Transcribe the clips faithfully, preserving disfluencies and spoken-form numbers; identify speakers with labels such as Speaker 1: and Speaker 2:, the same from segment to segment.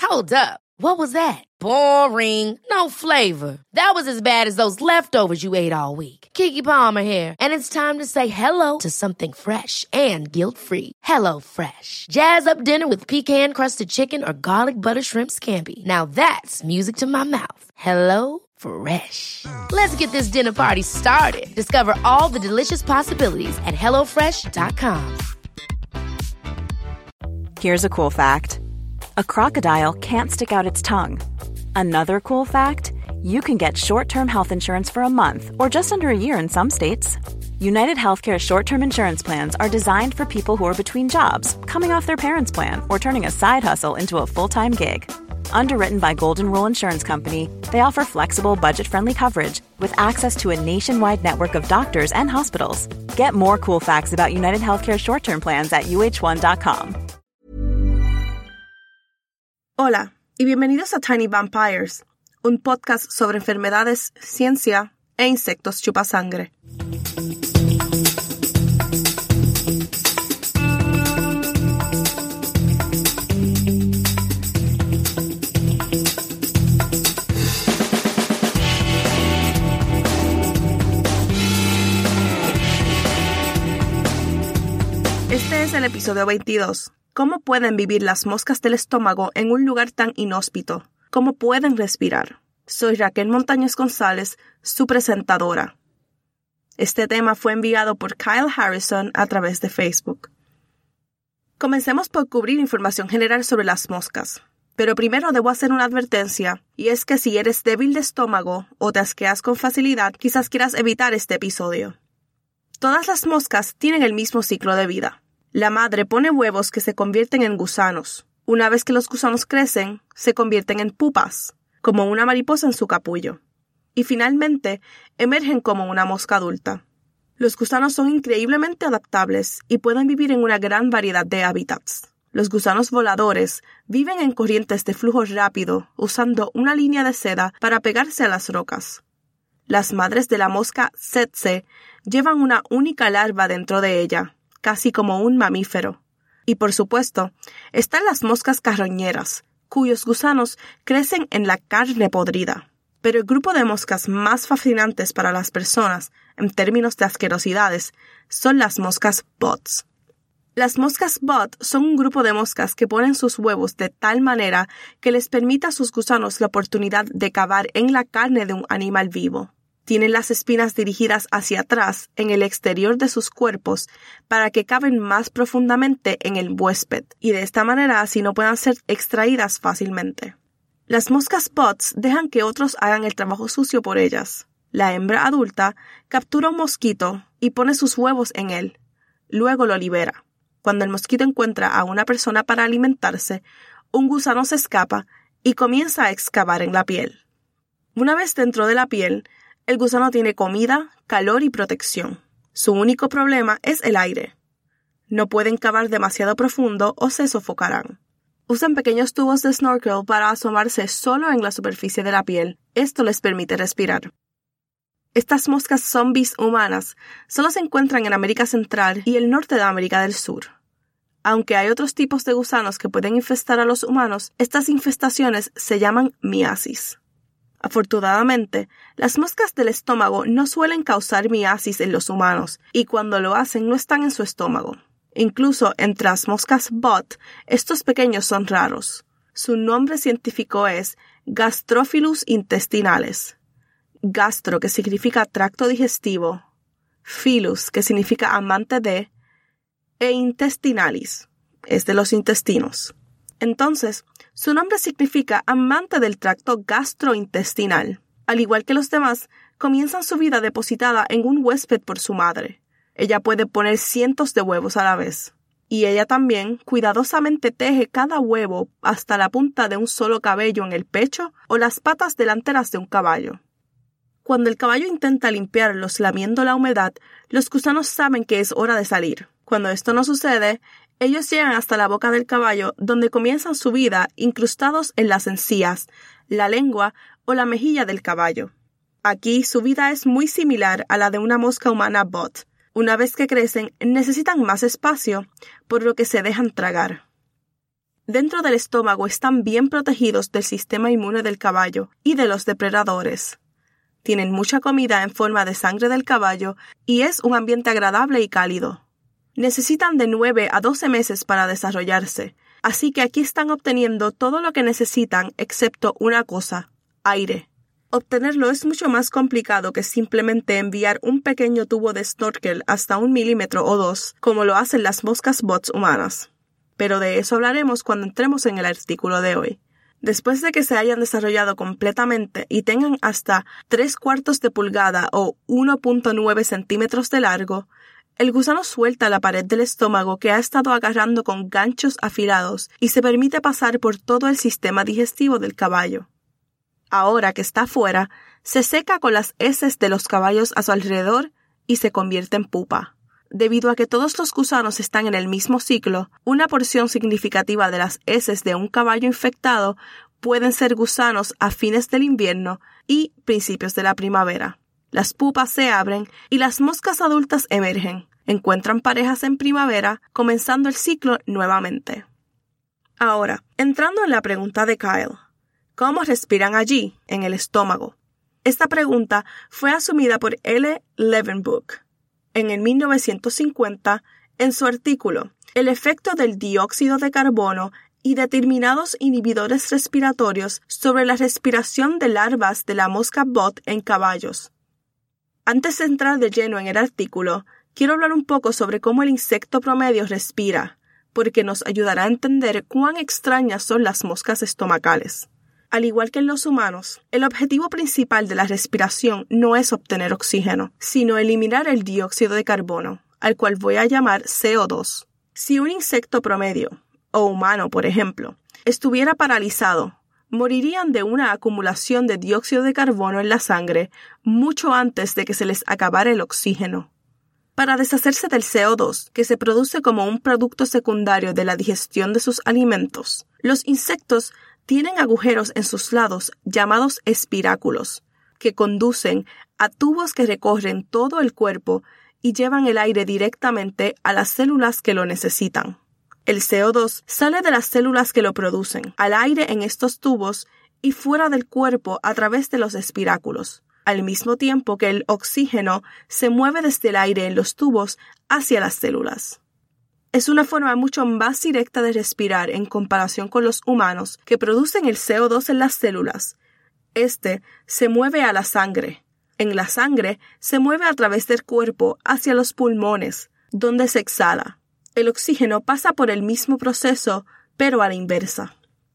Speaker 1: Hold up. What was that? Boring. No flavor. That was as bad as those leftovers you ate all week. Keke Palmer here, and it's time to say hello to something fresh and guilt-free. Hello Fresh. Jazz up dinner with pecan-crusted chicken or garlic butter shrimp scampi. Now that's music to my mouth. Hello Fresh. Let's get this dinner party started. Discover all the delicious possibilities at hello fresh dot com.
Speaker 2: Here's a cool fact. A crocodile can't stick out its tongue. Another cool fact, you can get short-term health insurance for a month or just under a year in some states. United Healthcare short-term insurance plans are designed for people who are between jobs, coming off their parents' plan, or turning a side hustle into a full-time gig. Underwritten by Golden Rule Insurance Company, they offer flexible, budget-friendly coverage with access to a nationwide network of doctors and hospitals. Get more cool facts about United Healthcare short-term plans at U H one dot com.
Speaker 3: Hola, y bienvenidos a Tiny Vampires, un podcast sobre enfermedades, ciencia e insectos chupasangre. Este es el episodio veintidós. ¿Cómo pueden vivir las moscas del estómago en un lugar tan inhóspito? ¿Cómo pueden respirar? Soy Raquel Montañez González, su presentadora. Este tema fue enviado por Kyle Harrison a través de Facebook. Comencemos por cubrir información general sobre las moscas. Pero primero debo hacer una advertencia, y es que si eres débil de estómago o te asqueas con facilidad, quizás quieras evitar este episodio. Todas las moscas tienen el mismo ciclo de vida. La madre pone huevos que se convierten en gusanos. Una vez que los gusanos crecen, se convierten en pupas, como una mariposa en su capullo. Y finalmente, emergen como una mosca adulta. Los gusanos son increíblemente adaptables y pueden vivir en una gran variedad de hábitats. Los gusanos voladores viven en corrientes de flujo rápido, usando una línea de seda para pegarse a las rocas. Las madres de la mosca tsetse llevan una única larva dentro de ella, casi como un mamífero. Y por supuesto, están las moscas carroñeras, cuyos gusanos crecen en la carne podrida. Pero el grupo de moscas más fascinantes para las personas, en términos de asquerosidades, son las moscas butts. Las moscas butt son un grupo de moscas que ponen sus huevos de tal manera que les permite a sus gusanos la oportunidad de cavar en la carne de un animal vivo. Tienen las espinas dirigidas hacia atrás en el exterior de sus cuerpos para que caben más profundamente en el huésped y de esta manera así no puedan ser extraídas fácilmente. Las moscas butts dejan que otros hagan el trabajo sucio por ellas. La hembra adulta captura un mosquito y pone sus huevos en él. Luego lo libera. Cuando el mosquito encuentra a una persona para alimentarse, un gusano se escapa y comienza a excavar en la piel. Una vez dentro de la piel, el gusano tiene comida, calor y protección. Su único problema es el aire. No pueden cavar demasiado profundo o se sofocarán. Usan pequeños tubos de snorkel para asomarse solo en la superficie de la piel. Esto les permite respirar. Estas moscas zombies humanas solo se encuentran en América Central y el norte de América del Sur. Aunque hay otros tipos de gusanos que pueden infestar a los humanos, estas infestaciones se llaman miasis. Afortunadamente, las moscas del estómago no suelen causar miasis en los humanos y cuando lo hacen no están en su estómago. Incluso entre las moscas butt, estos pequeños son raros. Su nombre científico es Gastrophilus intestinales. Gastro, que significa tracto digestivo, philus, que significa amante de, e intestinalis, es de los intestinos. Entonces, su nombre significa amante del tracto gastrointestinal. Al igual que los demás, comienzan su vida depositada en un huésped por su madre. Ella puede poner cientos de huevos a la vez. Y ella también cuidadosamente teje cada huevo hasta la punta de un solo cabello en el pecho o las patas delanteras de un caballo. Cuando el caballo intenta limpiarlos lamiendo la humedad, los gusanos saben que es hora de salir. Cuando esto no sucede, ellos llegan hasta la boca del caballo, donde comienzan su vida incrustados en las encías, la lengua o la mejilla del caballo. Aquí su vida es muy similar a la de una mosca humana butt. Una vez que crecen, necesitan más espacio, por lo que se dejan tragar. dentro del estómago están bien protegidos del sistema inmune del caballo y de los depredadores. Tienen mucha comida en forma de sangre del caballo y es un ambiente agradable y cálido. Necesitan de nueve a doce meses para desarrollarse, así que aquí están obteniendo todo lo que necesitan excepto una cosa: aire. Obtenerlo es mucho más complicado que simplemente enviar un pequeño tubo de snorkel hasta un milímetro o dos, como lo hacen las moscas bots humanas. Pero de eso hablaremos cuando entremos en el artículo de hoy. Después de que se hayan desarrollado completamente y tengan hasta tres cuartos de pulgada o uno punto nueve centímetros de largo, el gusano suelta la pared del estómago que ha estado agarrando con ganchos afilados y se permite pasar por todo el sistema digestivo del caballo. Ahora que está fuera, se seca con las heces de los caballos a su alrededor y se convierte en pupa. Debido a que todos los gusanos están en el mismo ciclo, una porción significativa de las heces de un caballo infectado pueden ser gusanos a fines del invierno y principios de la primavera. Las pupas se abren y las moscas adultas emergen, encuentran parejas en primavera, comenzando el ciclo nuevamente. Ahora, entrando en la pregunta de Kyle, ¿cómo respiran allí, en el estómago? Esta pregunta fue asumida por L. Leeuwenhoek en el mil novecientos cincuenta en su artículo El efecto del dióxido de carbono y determinados inhibidores respiratorios sobre la respiración de larvas de la mosca bot en caballos. Antes de entrar de lleno en el artículo, quiero hablar un poco sobre cómo el insecto promedio respira, porque nos ayudará a entender cuán extrañas son las moscas estomacales. Al igual que en los humanos, el objetivo principal de la respiración no es obtener oxígeno, sino eliminar el dióxido de carbono, al cual voy a llamar C O dos. Si un insecto promedio, o humano por ejemplo, estuviera paralizado, morirían de una acumulación de dióxido de carbono en la sangre mucho antes de que se les acabara el oxígeno. Para deshacerse del C O dos, que se produce como un producto secundario de la digestión de sus alimentos, los insectos tienen agujeros en sus lados llamados espiráculos, que conducen a tubos que recorren todo el cuerpo y llevan el aire directamente a las células que lo necesitan. El C O dos sale de las células que lo producen, al aire en estos tubos y fuera del cuerpo a través de los espiráculos, al mismo tiempo que el oxígeno se mueve desde el aire en los tubos hacia las células. Es una forma mucho más directa de respirar en comparación con los humanos que producen el C O dos en las células. Este se mueve a la sangre. En la sangre se mueve a través del cuerpo hacia los pulmones, donde se exhala. El oxígeno pasa por el mismo proceso, pero a la inversa.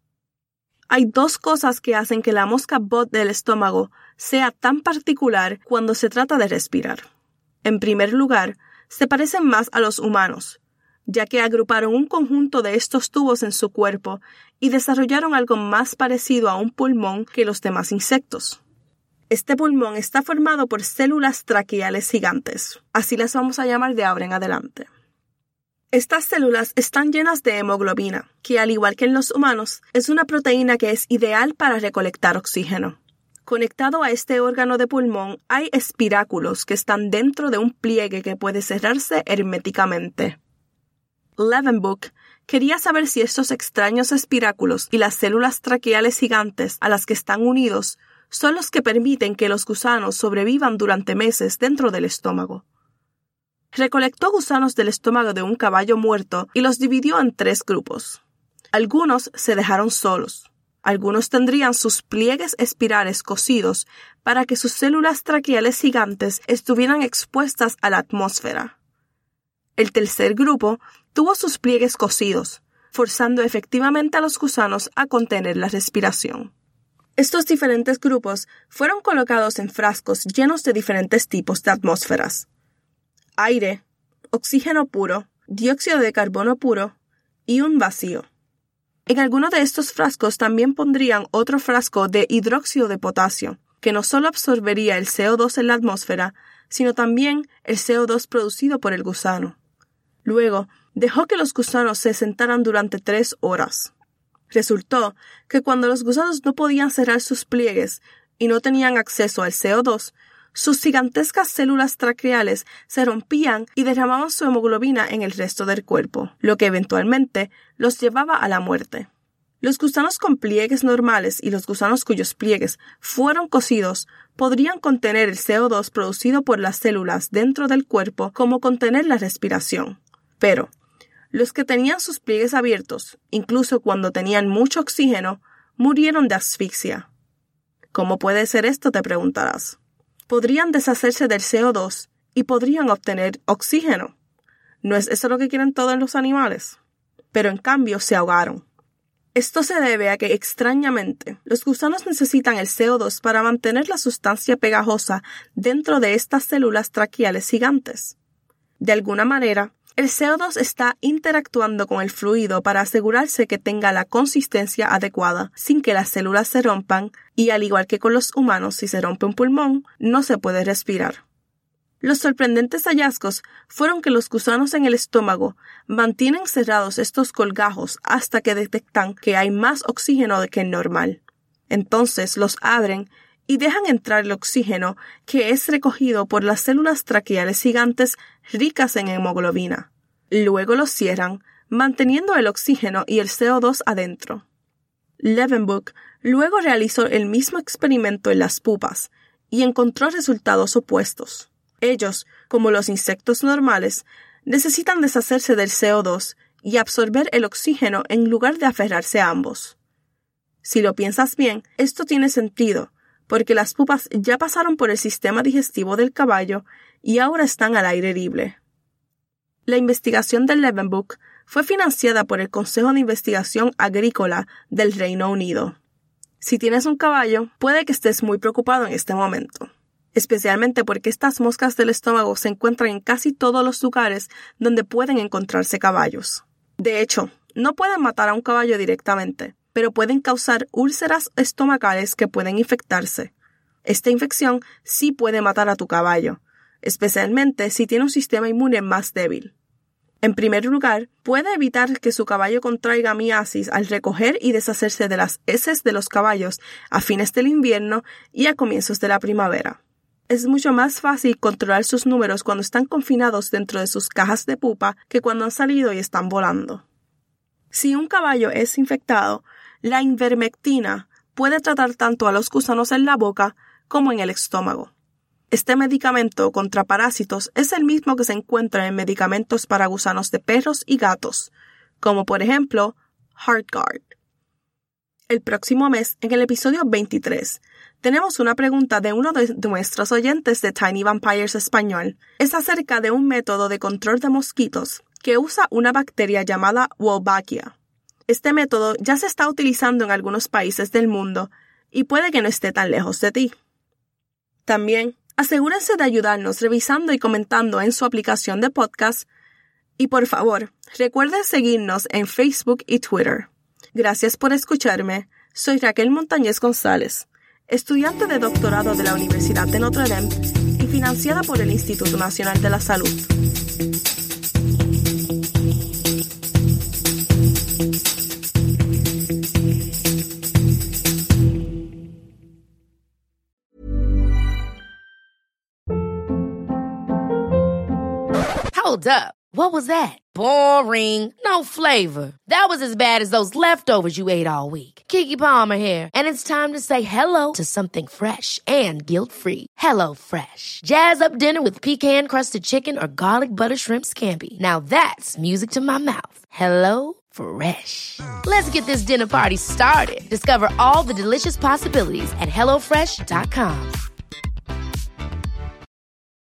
Speaker 3: Hay dos cosas que hacen que la mosca bot del estómago sea tan particular cuando se trata de respirar. En primer lugar, se parecen más a los humanos, ya que agruparon un conjunto de estos tubos en su cuerpo y desarrollaron algo más parecido a un pulmón que los demás insectos. Este pulmón está formado por células traqueales gigantes, así las vamos a llamar de ahora en adelante. Estas células están llenas de hemoglobina, que al igual que en los humanos, es una proteína que es ideal para recolectar oxígeno. Conectado a este órgano de pulmón hay espiráculos que están dentro de un pliegue que puede cerrarse herméticamente. Leeuwenhoek quería saber si estos extraños espiráculos y las células traqueales gigantes a las que están unidos son los que permiten que los gusanos sobrevivan durante meses dentro del estómago. Recolectó gusanos del estómago de un caballo muerto y los dividió en tres grupos. Algunos se dejaron solos. Algunos tendrían sus pliegues espirales cosidos para que sus células traqueales gigantes estuvieran expuestas a la atmósfera. El tercer grupo tuvo sus pliegues cosidos, forzando efectivamente a los gusanos a contener la respiración. Estos diferentes grupos fueron colocados en frascos llenos de diferentes tipos de atmósferas: aire, oxígeno puro, dióxido de carbono puro y un vacío. En alguno de estos frascos también pondrían otro frasco de hidróxido de potasio, que no solo absorbería el C O dos en la atmósfera, sino también el C O dos producido por el gusano. Luego, dejó que los gusanos se sentaran durante tres horas. Resultó que cuando los gusanos no podían cerrar sus pliegues y no tenían acceso al C O dos, sus gigantescas células traqueales se rompían y derramaban su hemoglobina en el resto del cuerpo, lo que eventualmente los llevaba a la muerte. Los gusanos con pliegues normales y los gusanos cuyos pliegues fueron cosidos podrían contener el C O dos producido por las células dentro del cuerpo como contener la respiración. Pero los que tenían sus pliegues abiertos, incluso cuando tenían mucho oxígeno, murieron de asfixia. ¿Cómo puede ser esto?, te preguntarás. Podrían deshacerse del C O dos y podrían obtener oxígeno. ¿No es eso lo que quieren todos los animales? Pero en cambio se ahogaron. Esto se debe a que, extrañamente, los gusanos necesitan el C O dos para mantener la sustancia pegajosa dentro de estas células traqueales gigantes. De alguna manera, el C O dos está interactuando con el fluido para asegurarse que tenga la consistencia adecuada sin que las células se rompan y, al igual que con los humanos, si se rompe un pulmón, no se puede respirar. Los sorprendentes hallazgos fueron que los gusanos en el estómago mantienen cerrados estos colgajos hasta que detectan que hay más oxígeno que el normal. Entonces los abren y dejan entrar el oxígeno que es recogido por las células traqueales gigantes ricas en hemoglobina. Luego los cierran, manteniendo el oxígeno y el C O dos adentro. Leeuwenhoek luego realizó el mismo experimento en las pupas y encontró resultados opuestos. Ellos, como los insectos normales, necesitan deshacerse del C O dos y absorber el oxígeno en lugar de aferrarse a ambos. Si lo piensas bien, esto tiene sentido, porque las pupas ya pasaron por el sistema digestivo del caballo y ahora están al aire libre. La investigación de Leeuwenhoek fue financiada por el Consejo de Investigación Agrícola del Reino Unido. Si tienes un caballo, puede que estés muy preocupado en este momento, especialmente porque estas moscas del estómago se encuentran en casi todos los lugares donde pueden encontrarse caballos. De hecho, no pueden matar a un caballo directamente, pero pueden causar úlceras estomacales que pueden infectarse. Esta infección sí puede matar a tu caballo, especialmente si tiene un sistema inmune más débil. En primer lugar, puede evitar que su caballo contraiga miasis al recoger y deshacerse de las heces de los caballos a fines del invierno y a comienzos de la primavera. Es mucho más fácil controlar sus números cuando están confinados dentro de sus cajas de pupa que cuando han salido y están volando. Si un caballo es infectado, la ivermectina puede tratar tanto a los gusanos en la boca como en el estómago. Este medicamento contra parásitos es el mismo que se encuentra en medicamentos para gusanos de perros y gatos, como por ejemplo HeartGard. El próximo mes, en el episodio veintitrés, tenemos una pregunta de uno de nuestros oyentes de Tiny Vampires Español. Es acerca de un método de control de mosquitos que usa una bacteria llamada Wolbachia. Este método ya se está utilizando en algunos países del mundo y puede que no esté tan lejos de ti. También, asegúrense de ayudarnos revisando y comentando en su aplicación de podcast y, por favor, recuerden seguirnos en Facebook y Twitter. Gracias por escucharme. Soy Raquel Montañez González, estudiante de doctorado de la Universidad de Notre Dame y financiada por el Instituto Nacional de la Salud.
Speaker 1: Hold up. What was that? Boring. No flavor. That was as bad as those leftovers you ate all week. Keke Palmer here, and it's time to say hello to something fresh and guilt-free. Hello Fresh. Jazz up dinner with pecan-crusted chicken or garlic butter shrimp scampi. Now that's music to my mouth. Hello Fresh. Let's get this dinner party started. Discover all the delicious possibilities at hello fresh dot com.